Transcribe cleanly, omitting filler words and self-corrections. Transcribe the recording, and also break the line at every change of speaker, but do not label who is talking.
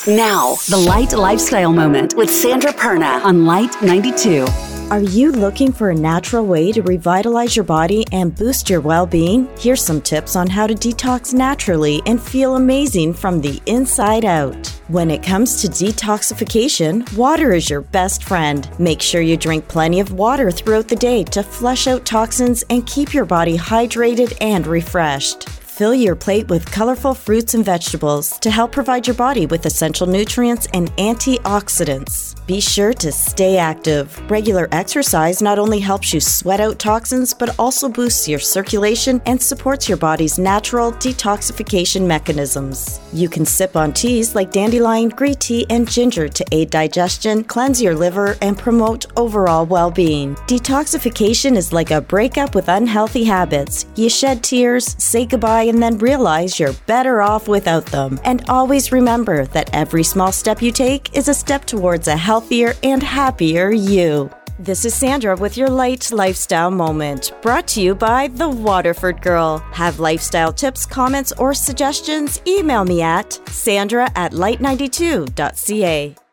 Now, the Light Lifestyle Moment with Sandra Perna on Light 92.
Are you looking for a natural way to revitalize your body and boost your well-being? Here's some tips on how to detox naturally and feel amazing from the inside out. When it comes to detoxification, water is your best friend. Make sure you drink plenty of water throughout the day to flush out toxins and keep your body hydrated and refreshed. Fill your plate with colorful fruits and vegetables to help provide your body with essential nutrients and antioxidants. Be sure to stay active. Regular exercise not only helps you sweat out toxins, but also boosts your circulation and supports your body's natural detoxification mechanisms. You can sip on teas like dandelion, green tea, and ginger to aid digestion, cleanse your liver, and promote overall well-being. Detoxification is like a breakup with unhealthy habits. You shed tears, say goodbye, and then realize you're better off without them. And always remember that every small step you take is a step towards a healthier and happier you. This is Sandra with your Light Lifestyle Moment, brought to you by The Waterford Girl. Have lifestyle tips, comments, or suggestions? Email me at sandra@light92.ca.